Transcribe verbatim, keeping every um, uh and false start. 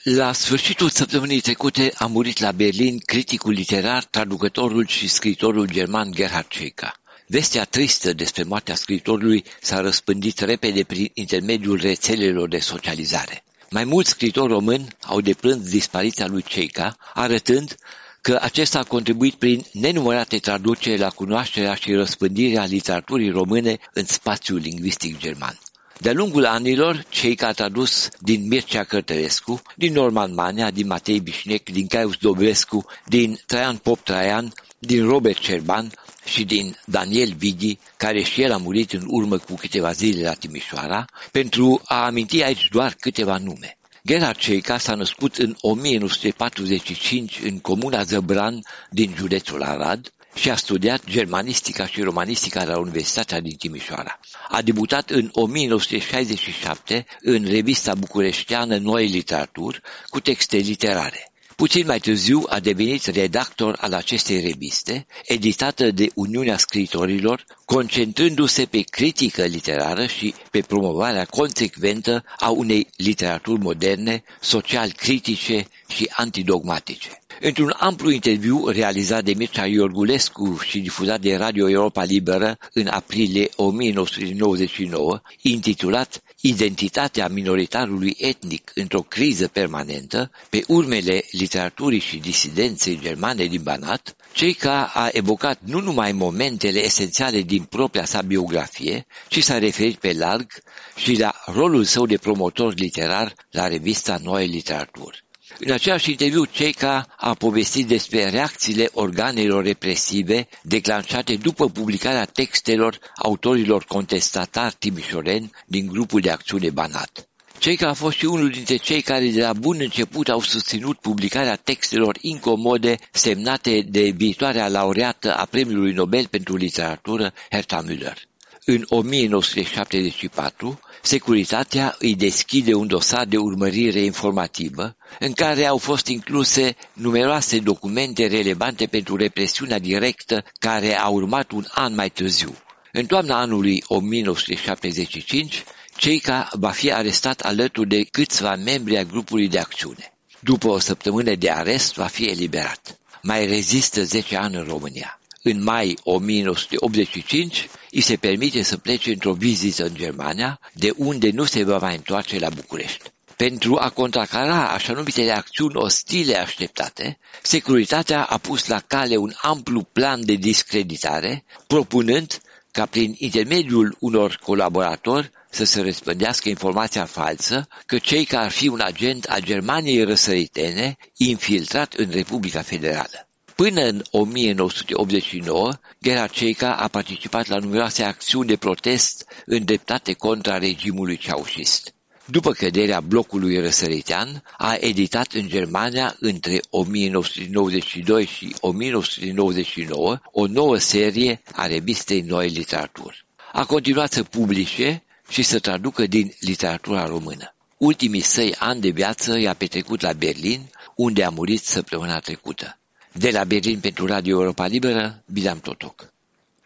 La sfârșitul săptămânii trecute a murit la Berlin criticul literar, traducătorul și scriitorul german Gerhard Ceica. Vestea tristă despre moartea scriitorului s-a răspândit repede prin intermediul rețelelor de socializare. Mai mulți scriitori români au deplâns dispariția lui Ceica, arătând că acesta a contribuit prin nenumărate traduceri la cunoașterea și răspândirea literaturii române în spațiul lingvistic german. De-a lungul anilor, Ceica a tradus din Mircea Cărtărescu, din Norman Manea, din Matei Bișnec, din Caius Dobrescu, din Traian Pop Traian, din Robert Cerban și din Daniel Vighi, care și el a murit în urmă cu câteva zile la Timișoara, pentru a aminti aici doar câteva nume. Gerhard Ceica s-a născut în o mie nouă sute patruzeci și cinci în comuna Zăbran din județul Arad și a studiat germanistica și romanistica la Universitatea din Timișoara. A debutat în o mie nouă sute șaizeci și șapte în revista bucureșteană Noi Literaturi cu texte literare. Puțin mai târziu a devenit redactor al acestei reviste, editată de Uniunea Scriitorilor, concentrându-se pe critică literară și pe promovarea consecventă a unei literaturi moderne, social critice și antidogmatice. Într-un amplu interviu realizat de Mircea Iorgulescu și difuzat de Radio Europa Liberă în aprilie o mie nouă sute nouăzeci și nouă, intitulat Identitatea minoritarului etnic într-o criză permanentă, pe urmele literaturii și disidenței germane din Banat, Ceica a evocat nu numai momentele esențiale din propria sa biografie, ci s-a referit pe larg și la rolul său de promotor literar la revista Neue Literatur. În același interviu, Ceica a povestit despre reacțiile organelor represive declanșate după publicarea textelor autorilor contestatari timișoreni din grupul de acțiune Banat. Ceica a fost și unul dintre cei care de la bun început au susținut publicarea textelor incomode semnate de viitoarea laureată a Premiului Nobel pentru Literatură, Herta Müller. În o mie nouă sute șaptezeci și patru, Securitatea îi deschide un dosar de urmărire informativă, în care au fost incluse numeroase documente relevante pentru represiunea directă care a urmat un an mai târziu. În toamna anului o mie nouă sute șaptezeci și cinci, Ceica va fi arestat alături de câțiva membri ai grupului de acțiune. După o săptămână de arest, va fi eliberat. Mai rezistă zece ani în România. În mai o mie nouă sute optzeci și cinci, îi se permite să plece într-o vizită în Germania, de unde nu se va mai întoarce la București. Pentru a contracara așa numitele acțiuni ostile așteptate, Securitatea a pus la cale un amplu plan de discreditare, propunând ca prin intermediul unor colaboratori să se răspândească informația falsă că Ceica ar fi un agent al Germaniei răsăritene infiltrat în Republica Federală. Până în o mie nouă sute optzeci și nouă, Gerhard Ceica a participat la numeroase acțiuni de protest îndreptate contra regimului ceaușist. După căderea blocului răsăritean, a editat în Germania între o mie nouă sute nouăzeci și doi și o mie nouă sute nouăzeci și nouă o nouă serie a revistei Neue Literatur. A continuat să publice și să traducă din literatura română. Ultimii săi ani de viață i-a petrecut la Berlin, unde a murit săptămâna trecută. De la Berlin pentru Radio Europa Liberă, Bileam Totoc.